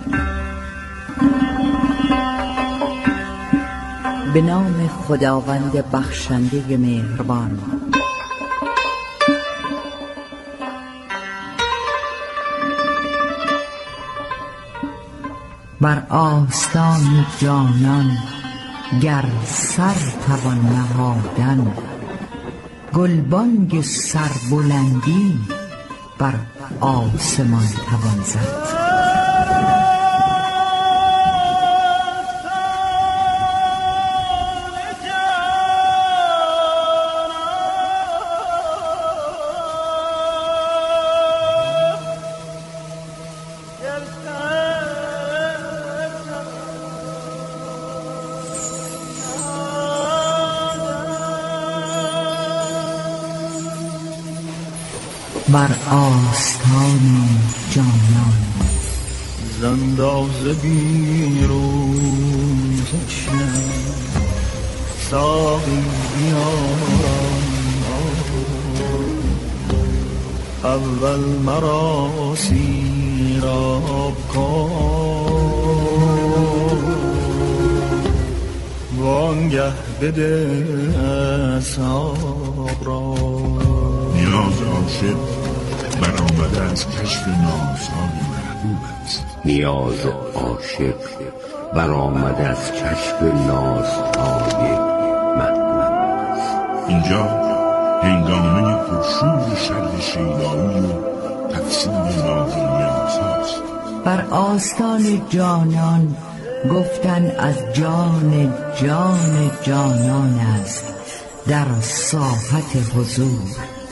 به نام خداوند بخشنده مهربان. بر آستان جانان گر سر توان نهادن، گلبانگ سربلندی بر آسمان توان زد. بر آستان جانان زنداز بیرون کشم، ساقی بیارم اول مرا سیراب کن، وانگه بده اصحاب را. نیاز عاشق برآمده از کشف نازهای محبوب است. نیاز عاشق برآمده از کشف نازهای محبوب است. اینجا هنگامه پرشور شرح شیدایی و تفسیر ناظر نیازهاست. بر آستان جانان گفتن از جان جان جانان است در ساحت حضور.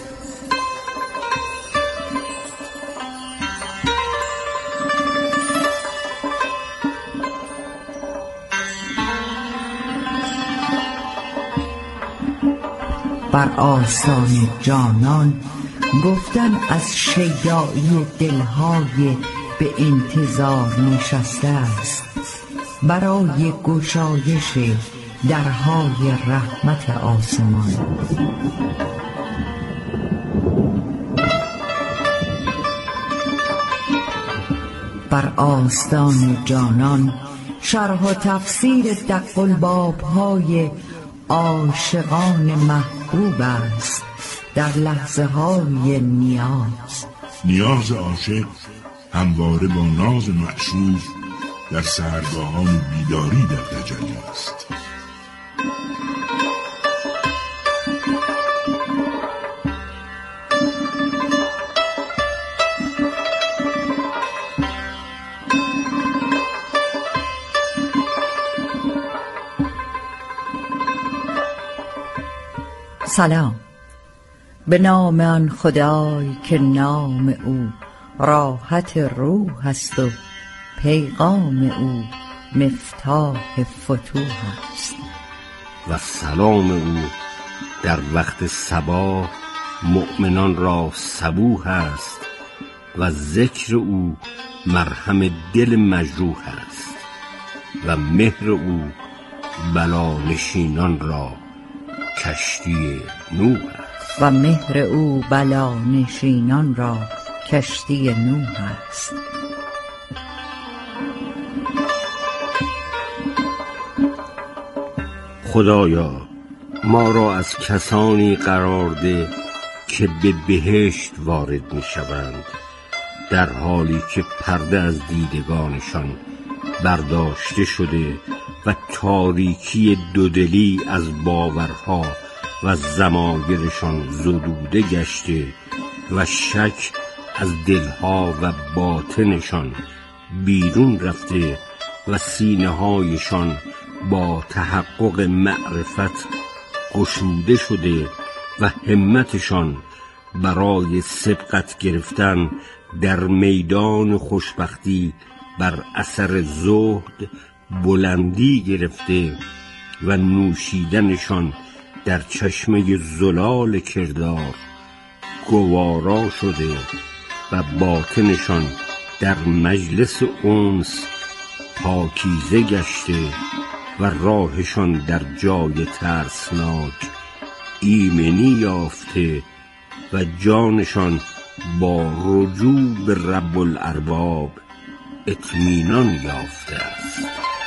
بر آستان جانان گفتن از شیدایی دلهای به انتظار نشسته است برای گشایش درهای رحمت آسمان. بر آستان جانان شرح و تفسیر دق الباب‌های عاشقان محبوب است در لحظه های نیاز. نیاز عاشق همواره با ناز معشوق در سحرگاهان بیداری در تجلی است. سلام به نام آن خدای که نام او راحت روح است و پیغام او مفتاح فتوح است. و سلام او در وقت صباح مؤمنان را صبوح است و ذکر او مرهم دل مجروح است و مهر او بلا نشینان را کشتی نوح است. و مهر او بلا نشینان را کشتی نوح است. خدایا ما را از کسانی قرار ده که به بهشت وارد می شوند در حالی که پرده از دیدگانشان برداشته شده و تاریکی دودلی از باورها و ضمایرشان زدوده گشته و شک از دلها و باطنشان بیرون رفته و سینه‌هایشان با تحقق معرفت گشوده شده و همتشان برای سبقت گرفتن در میدان خوشبختی بر اثر زهد بلندی گرفته و نوشیدنشان در چشمه زلال کردار گوارا شده و باطنشان در مجلس انس پاکیزه گشته و راهشان در جای ترسناک ایمنی یافته و جانشان با رجوع به رب الارباب اطمینان یافته است.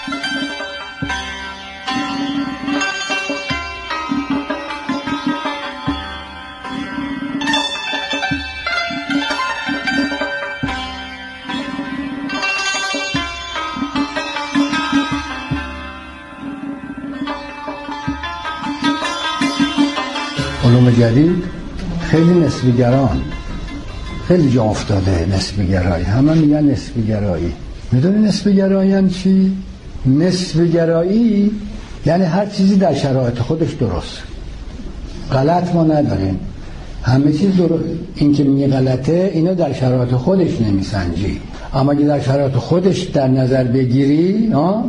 علوم جدید خیلی نسبی‌گران، خیلی جا افتاده نسبی‌گرایی. همه میگن نسبی‌گرایی. میدونی نسبی‌گرایی یعنی چی؟ نسبی‌گرایی یعنی هر چیزی در شرایط خودش درست، غلط ما نداریم، همه چیز درست. این که میگه غلطه اینو در شرایط خودش نمیسنجی، اما اگه در شرایط خودش در نظر بگیری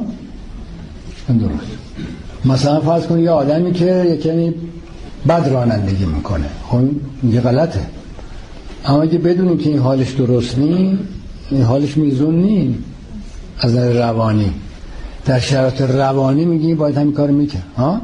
این درست. مثلا فرض کن یه آدمی که یکی بد رانندگی میکنه، خب میگه غلطه، اما اگه بدونی که این حالش درست نی، این حالش میزون نی از نظر روانی، در شرایط روانی میگی باید همین کار میکنه.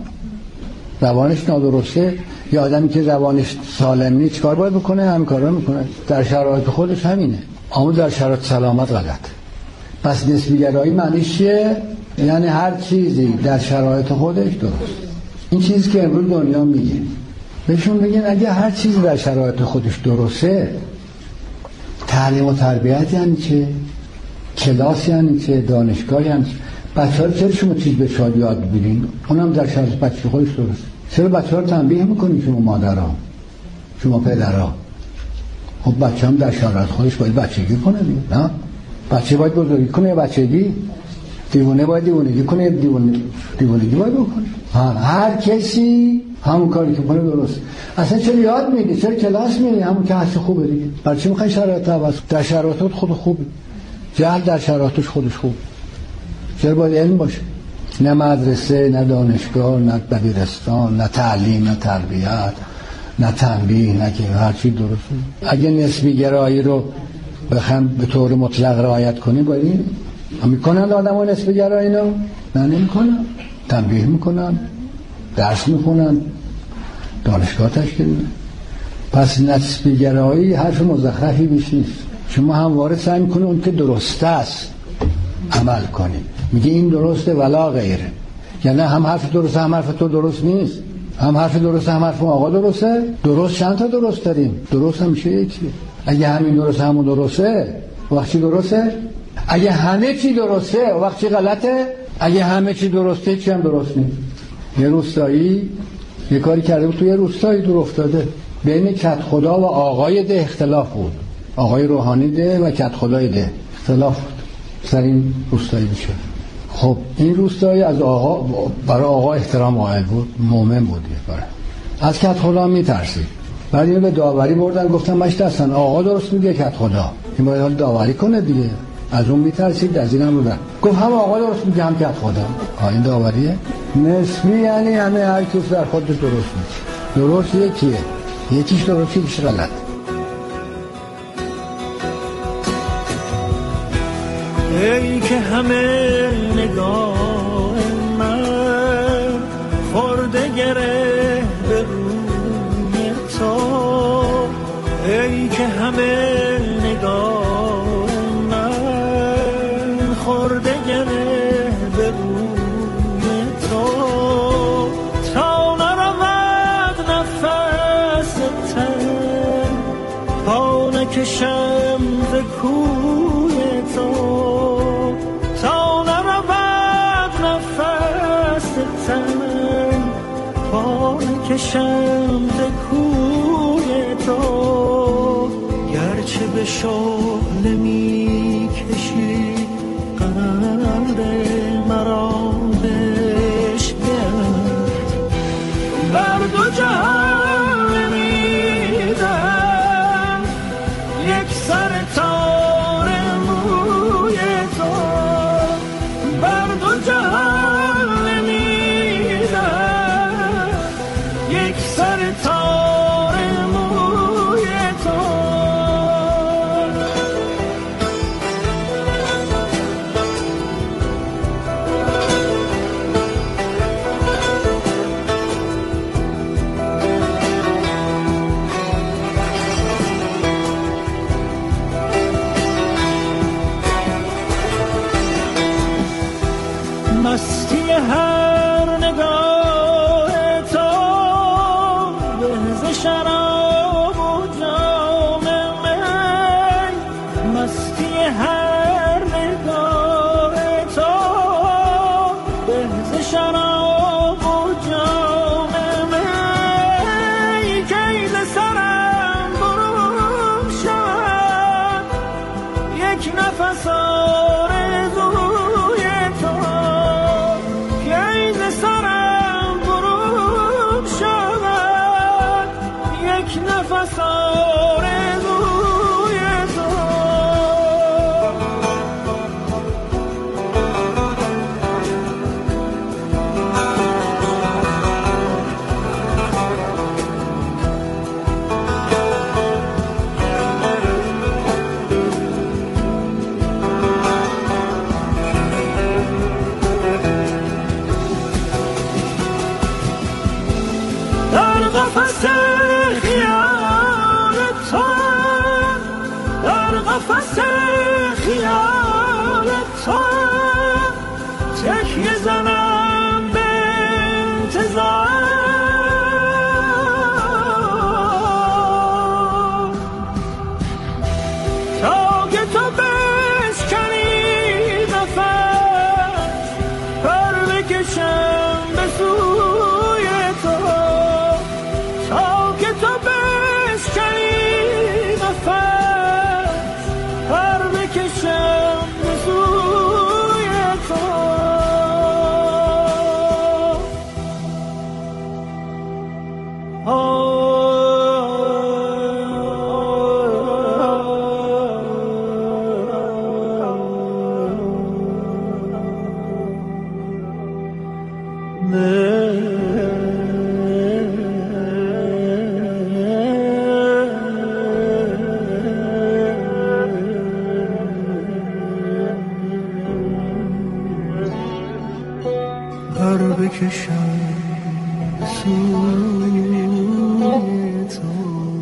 روانش نادرسته، یه آدمی که روانش سالم نیست چیکار باید بکنه؟ همین کارا میکنه در شرایط خودش همینه، اما در شرایط سلامت غلط. پس نسبی‌گرایی معنیش چیه؟ یعنی هر چیزی در شرایط خودش درست. این چیزی که امروز دنیا میگه، بهشون بگین اگه هر چیزی در شرایط خودش درسته، تعلیم و تربیت یعنی چه؟ کلاس یعنی چه؟ دانشگاه یعنی چه؟ بچه‌ها رو چرا شما چیز به شاد یاد می‌گیرین؟ اونم در شرایط بچه خودش درست. چرا بچه‌ها رو تنبیه می‌کنید شما مادرها، شما پدرها؟ خب بچه هم در شرایط خودش باید بچگی کنه دیگه، نه؟ بچه باید بزرگی کنه یا بچگی؟ دیوانه باید دیوانگی کنه یا دیوانگی باید بکنه؟ هر کسی همون کاری که کنه درست. اصلا چرا یاد میدی؟ چرا کلاس میدی؟ همون که هست خوبه دیگه. برای چی میخوای شرایط عوض؟ در شرایطت خود خوبه. جهل در شرایطش خودش خوبه. چرا باید علم باشه؟ نه مدرسه، نه دانشگاه، نه دبیرستان، نه تعلیم، نه تربیت، نه تنبیه، نه که هر چی درسته. اگه نسبی گرایی رو بخوام به طور مطلق رعایت کنی باید میکنن آدم‌ها نسبی گرایی رو؟ نه نمیکنن. تنبیه میکنن، درس میخونن، دانشگاه تشکیل میدن. پس نسبی گرایی حرف مزخرفی بیش نیست. شما همواره سعی میکنید اون که درسته است عمل کنید، میگه این درسته ولا غیره، یعنی هم حرف درسته هم حرف تو درست نیست، هم حرف درسته هم حرف آقا درسته. درست چند تا درست داریم؟ درست همیشه یکیه. اگه همین درسته همون درسته وقتی درسته، اگه همه چی درسته وقتی غلطه، اگه همه چی درسته چی هم درست نیست. یه روستایی یه کاری کرده بود، توی یه روستایی دور افتاده، بین کت خدا و آقای ده اختلاف بود، آقای روحانی ده و کت خدای ده اختلاف بود سر این روستایی بشه. خب این روستایی از آقا، برای آقا احترام قائل بود، مومن بود، از کت خدا میترسید. بعد اینو به داوری بردن، گفتن مشت هستن آقا درست میگه کت خدا، این باید حال داوری کنه دیگه. از اون میترسید، از این هم بودن، گفت هم آقا درست میگه هم کت خدا. این داوریه نسبی، یعنی همه هر کس در خود درست میگه. درست یکیه، یکیش درست یکیش غلط. ای که همه نگاه من خورده گره به روی تو، ای که همه نگاه من خورده گره به روی تو، تا نرود نفس تن پا نکشم ز کوی تو، تا نرود نفس تن پا نکشم ز کوی تو، گرچه به شعله می کشی قلب مرا بشکن، بر دو جهان میدم یک سر تار موی تو، بر دو جهان میدم یک سر تار موی تو. مستی هر نگاه تو به شراب و جام می، مستی هر نگاه تو به شراب و جام می، کی ز سرم برون شود یک نفس آرزوی تو، کی ز سرم برون شود یک نفس آرزوی تو. در قفس خیال تو، در قفس خیال تو تکیه زنم به انتظار، تا که تو بشکنی نفس پر بکشم به سوی تو، تا که تو بشکنی نفس پر بکشم به سوی تو. پر بکشم به سوی تو.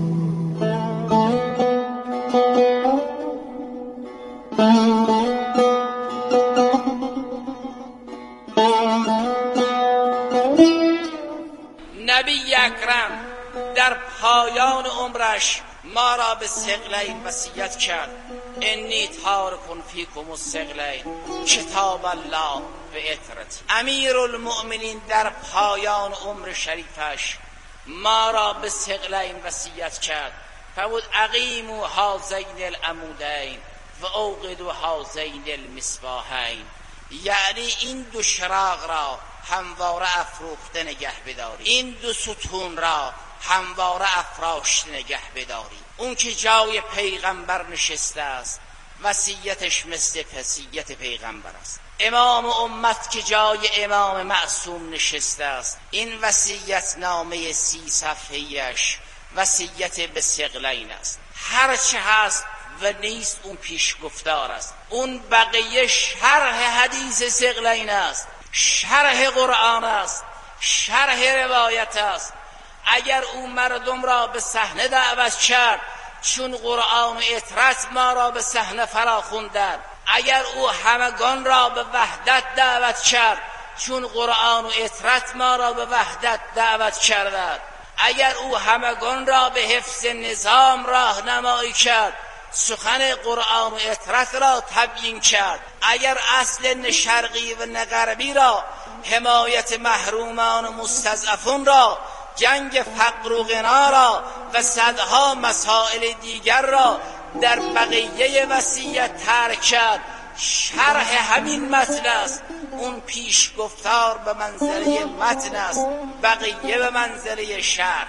نبی اکرم در پایان عمرش ما را به ثقلین وصیت کرد: انی تارکن فیکم الثقلین کتاب الله و اطرت. امیرالمؤمنین در پایان عمر شریفش ما را به ثقلین وصیت کرد، فرمود اقیموا هذین العمودین و اوقدوا هذین المصباحین، یعنی این دو چراغ را همواره افروخته نگه بداری، این دو ستون را همواره افراشته نگه بداری. اون که جای پیغمبر نشسته است وصیتش مثل وصیت پیغمبر است. امام امت که جای امام معصوم نشسته است، این وصیت نامه 30 صفحه‌ایش وصیت به ثقلین است. هر چه هست و نیست اون پیشگفتار است. اون بقیه شرح حدیث ثقلین است، شرح قرآن است، شرح روایت است. اگر او مردم را به صحنه دعوت کرد چون قرآن و اطرت ما را به صحنه فراخوندند، اگر او همگان را به وحدت دعوت کرد چون قرآن و اطرت ما را به وحدت دعوت کردند، اگر او همگان را به حفظ نظام راهنمایی کرد سخن قرآن و اطرت را تبیین کرد، اگر اصل نه شرقی و نه غربی را، حمایت محرومان و مستضعفون را، جنگ فقر و غنا را و صدها مسائل دیگر را در بقیه وصیت ترک کرد، شرح همین متن است. اون پیش گفتار به منزله متن است، بقیه به منزله شرح.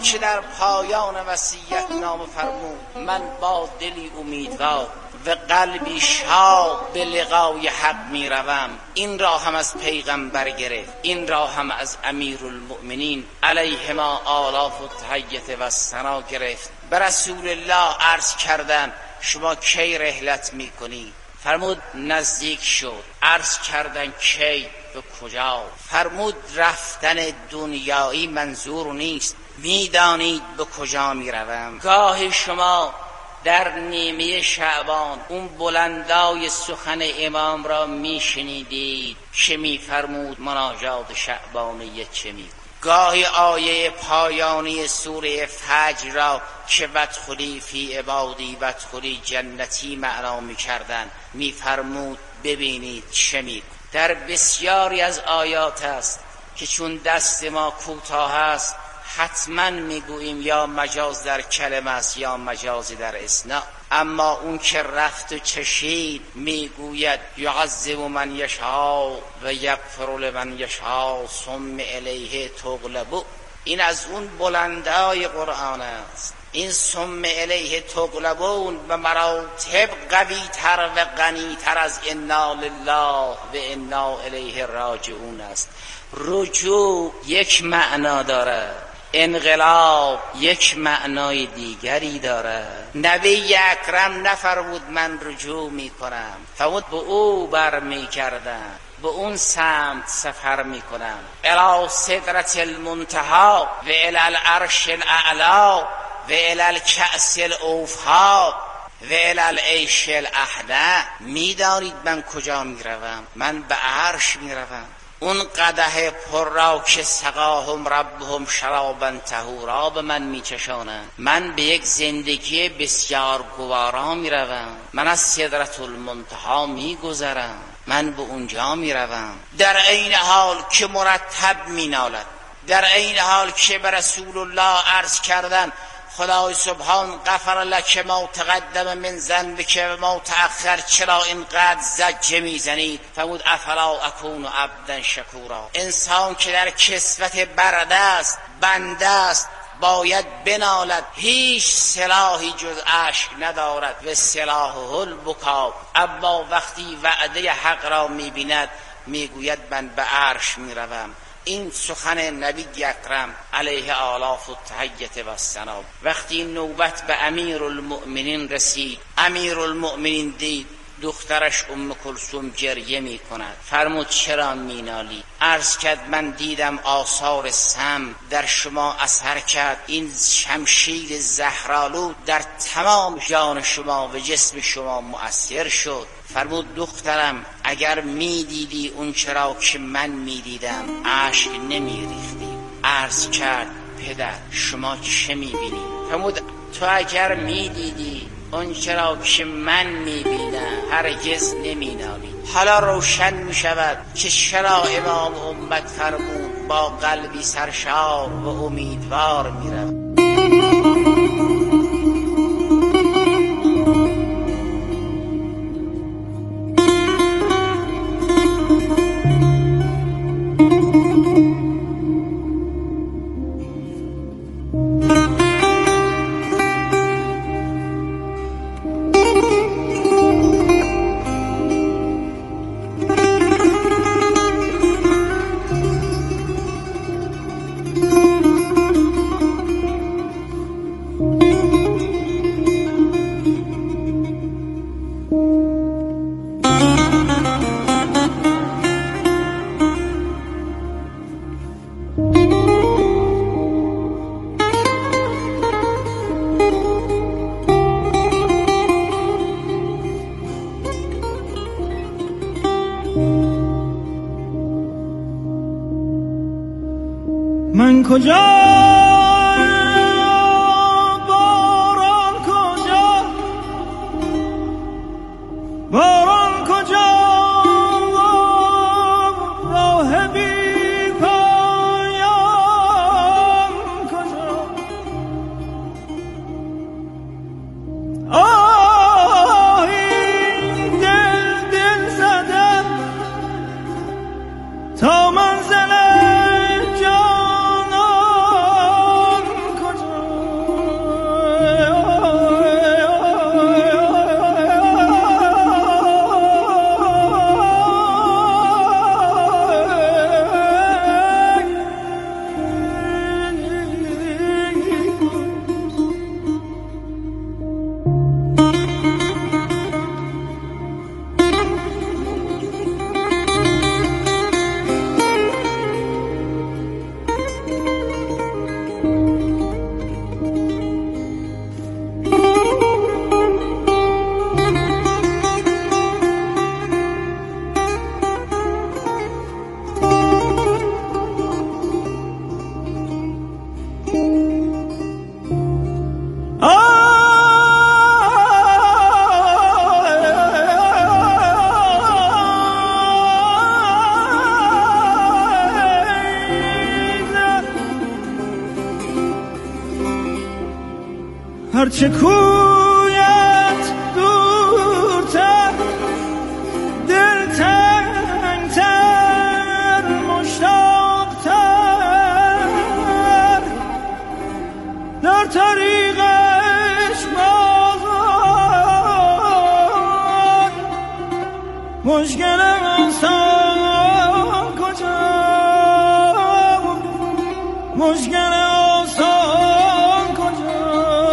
آن که در پایان وصیت نامه فرمود من با دلی امیدوار و قلبی شاد به لقای حق می روم. این را هم از پیغمبر گرفت، این را هم از امیرالمؤمنین علیهما آلاف التحیة و الثنا گرفت. به رسول الله عرض کردن شما کی رحلت می کنی؟ فرمود نزدیک شد. عرض کردن کی؟ به کجا؟ فرمود رفتن دنیایی منظور نیست، میدانید به کجا می روم. گاهی شما در نیمه شعبان اون بلندای سخن امام را میشنیدید که میفرمود مناجات شعبانیه چه میگوید. گاهی آیه پایانی سوره فجر را که وادخلی فی عبادی وادخلی جنتی معنا میکردن میفرمود ببینید چه میگوید. در بسیاری از آیات است که چون دست ما کوتاه است حتما میگوییم یا مجاز در کلمه است یا مجازی در اثناء، اما اون که رفت و چشید میگوید یعذب من یشاء و یغفر لمن یشاء ثم الیه تغلبون. این از اون بلندای قرآن است. این ثم الیه تغلبون به مراتب قوی تر و غنی تر از انا لله و انا الیه راجعون است. رجوع یک معنا داره، انقلاب یک معنای دیگری داره. نبی اکرم نفرمود من رجوع می کنم، فرمود به او بر می کردم، به اون سمت سفر می کنم. الی صدرة المنتهی و الی العرش الاعلی و الی الکأس الاوفا و الی العیش الاحدى. می دانید من کجا می روم؟ من به عرش می روم. اون قدح پر را که سقاهم ربهم شرابا طهورا به من میچشانند. من به یک زندگی بسیار گوارا میروم. من از سدرة المنتهی میگذرم، من به اونجا میروم. در عین حال که مرتب مینالد، در عین حال که به رسول الله عرض کردن خدای سبحان غفر لک ما تقدم من ذنبک و ما تأخر، چرا اینقدر زجه میزنید؟ فرمود افلا اکون عبدا شکورا. انسان که در کسوت برده است، بنده است، باید بنالد، هیچ سلاحی جز اشک ندارد و سلاحه البکا. اما وقتی وعده حق را میبیند میگوید من به عرش میروم. این سخن نبی اکرم علیه آلاف التحیة و الثنا. وقتی نوبت به امیرالمؤمنین رسید، امیرالمؤمنین دید دخترش ام کلثوم گریه می کند. فرمود چرا می نالی؟ عرض کرد من دیدم آثار سم در شما اثر کرد، این شمشیر زهرآلود در تمام جان شما و جسم شما مؤثر شد. فرمود دخترم اگر می دیدی اون چرا که من می دیدم اشک نمی ریختی. عرض کرد پدر شما چه می بینی؟ فرمود تو اگر می دیدی اون چرا که من می بینم هرگز نمی نالی. حالا روشن می شود که چرا امام امت فرمود با قلبی سرشار و امیدوار می رود. من کجا باران کجا، باران کجا، راه بی پایان کجا. آه این دل زدم تا منزل جانان هرچه کویت دورتر دل تنگتر مشتاقتر در طریقش بازار مشکل آسان کجا مشکل آسان کجا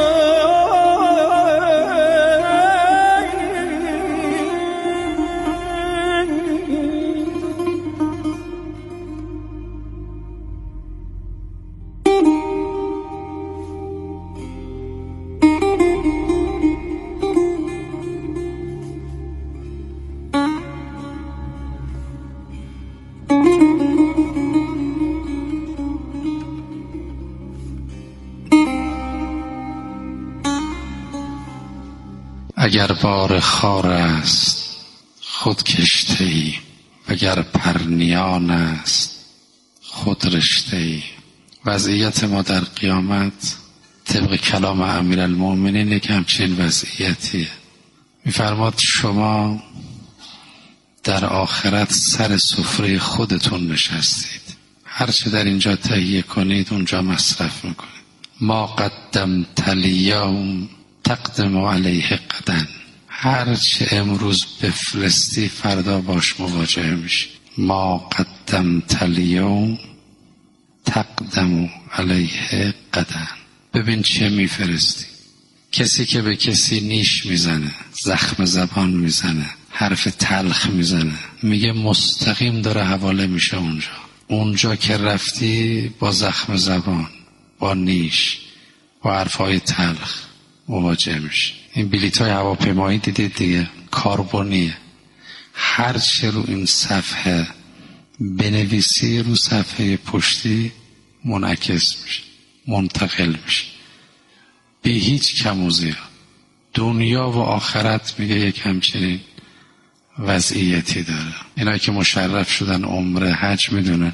اگر بار خار است خود کشته ای، وگر پرنیان است خود رشته ای. وضعیت ما در قیامت طبق کلام امیرالمومنین یک همچین وضعیتیه. میفرماد شما در آخرت سر سفره خودتون نشستید، هرچه در اینجا تهیه کنید اونجا مصرف میکنید. ما قدمت الیوم تقدم علیه غدا، هرچه امروز بفرستی فردا باش مواجه میشی. ما قدمت الیوم تقدم علیه غدا. ببین چه میفرستی. کسی که به کسی نیش میزنه، زخم زبان میزنه، حرف تلخ میزنه، میگه مستقیم داره حواله میشه اونجا که رفتی با زخم زبان، با نیش، با حرفای تلخ مواجه میشه. این بلیط‌های هواپیمایی دیدید دیگه، کاربونیه. هر چه رو این صفحه بنویسی رو صفحه پشتی منعکس میشه، منتقل میشه، به هیچ کم و زیاد. دنیا و آخرت میگه یک همچنین وضعیتی داره. اینا که مشرف شدن عمره حج میدونن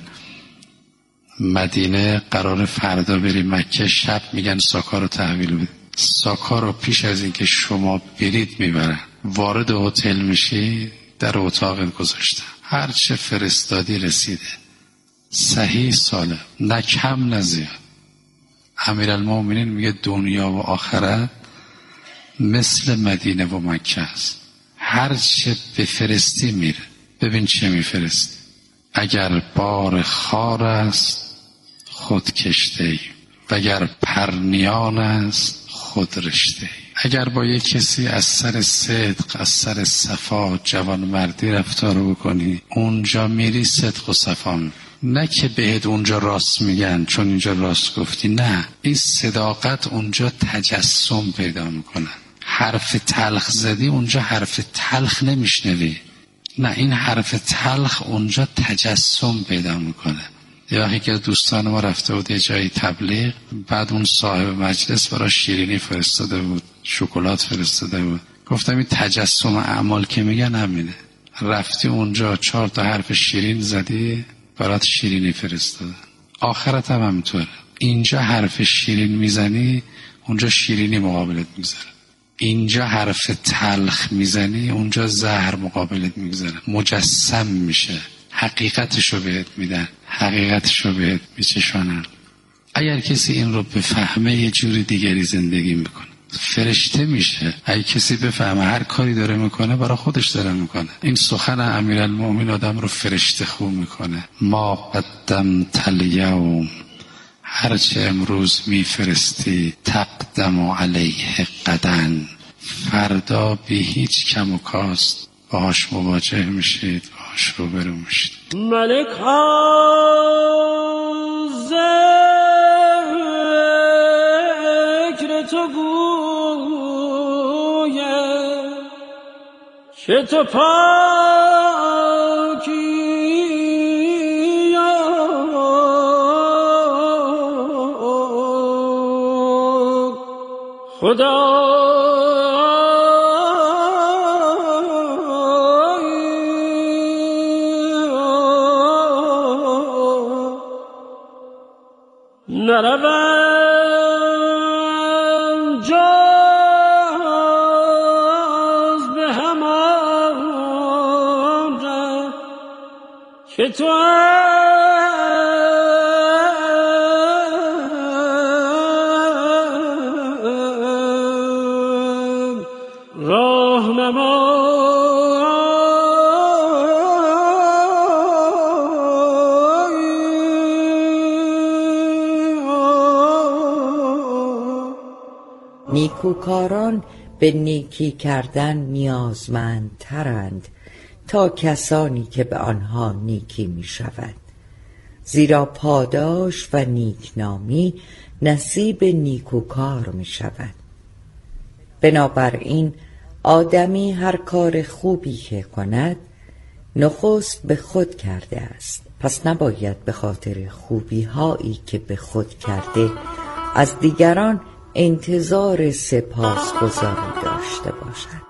مدینه قرار فردا بری مکه، شب میگن ساکا رو تحویل بده. ساکا رو پیش از اینکه شما برید میبرن، وارد هتل میشی در اتاق گذاشتن، هر چه فرستادی رسیده، صحیح سالم، نه کم نه زیاد. امیرالمومنین میگه دنیا و آخرت مثل مدینه و مکه است، هر چه بفرستی میره. ببین چه میفرستی. اگر بار خار است خود کشته ای، وگر پرنیان است خود رشته ای. اگر با یک کسی از سر صدق، از سر صفا، جوانمردی رفتار بکنی، اونجا میری صدق و صفا میری. نه که بهت اونجا راست میگن چون اینجا راست گفتی، نه، این صداقت اونجا تجسم پیدا میکنه. حرف تلخ زدی اونجا حرف تلخ نمیشنوی، نه، این حرف تلخ اونجا تجسم پیدا میکنه. یه وقتی که دوستان ما رفته بود یه جایی تبلیغ، بعد اون صاحب مجلس برای شیرینی فرستاده بود، شکلات فرستاده بود. گفتم این تجسم اعمال که میگن همینه. رفتی اونجا 4 تا حرف شیرین زدی، برات شیرینی فرستاده. آخرت هم همینطوره. اینجا حرف شیرین میزنی اونجا شیرینی مقابلت میذاره، اینجا حرف تلخ میزنی اونجا زهر مقابلت میگذاره، مجسم میشه، حقیقتشو بهت میدن، حقیقتشو بهت میچشانن. اگر کسی این رو بفهمه یه جوری دیگری زندگی میکنه، فرشته میشه. اگه کسی بفهمه هر کاری داره میکنه برای خودش داره میکنه. این سخن امیرالمومنین آدم رو فرشته خوب میکنه. ما قدمت الیوم، هرچه امروز میفرستی، تقدم علیه غدا، فردا بی هیچ کم و کاست باهاش مواجه میشید، باهاش روبرو میشید. ملک ها ذکر تو گوید که تو پاکی خدا نروم جا تو نیکوکاران به نیکی کردن نیازمندترند تا کسانی که به آنها نیکی می شود، زیرا پاداش و نیکنامی نصیب نیکوکار می شود. بنابراین آدمی هر کار خوبی که کند نخست به خود کرده است، پس نباید به خاطر خوبی هایی که به خود کرده از دیگران انتظار سپاسگزاری داشته باشد.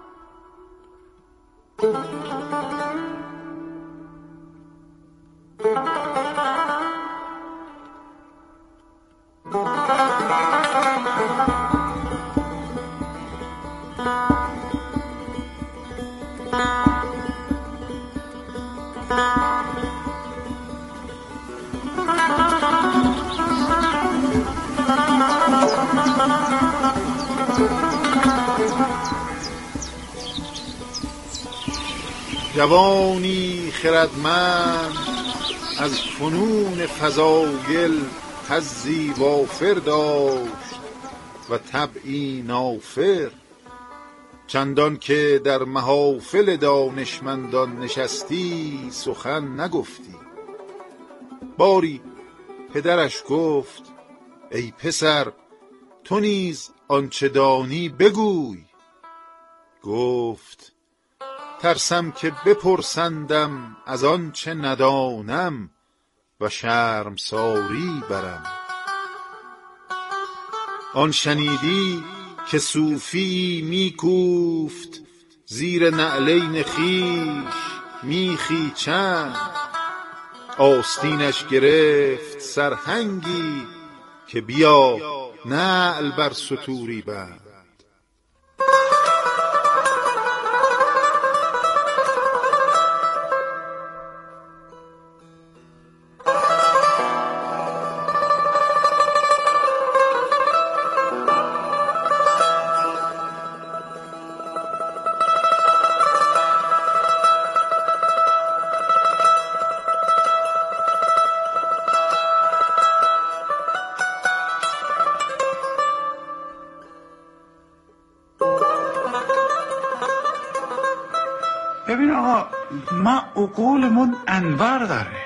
جوانی خردمند از فنون فضایل حظی وافر داشت و طبعی نافر، چندان که در محافل دانشمندان نشستی سخن نگفتی. باری پدرش گفت ای پسر، تو نیز آنچه دانی بگوی. گفت ترسم که بپرسندم از آنچه ندانم و شرمساری برم. آن شنیدی که صوفی می کوفت زیر نعلین خویش میخی چند، آستینش گرفت سرهنگی که بیا نعل بر ستوری بند. ببین آقا، ما عقولمون انوار داره،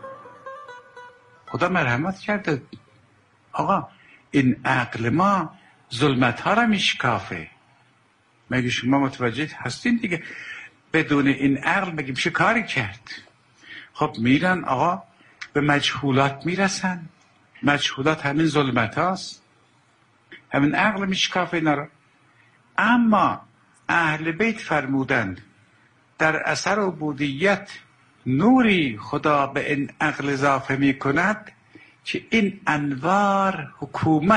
خدا مرحمت کرده. آقا این عقل ما ظلمت ها را میشکافه. مگه شما متوجه هستین دیگه؟ بدون این عقل مگه میشه کاری کرد؟ خب میرن آقا به مجهولات میرسن، مجهولات همین ظلمت هاست، همین عقل میشکافه اینا را. اما اهل بیت فرمودند در اثر عبودیت نوری خدا به این عقل اضافه می کند که این انوار حکومت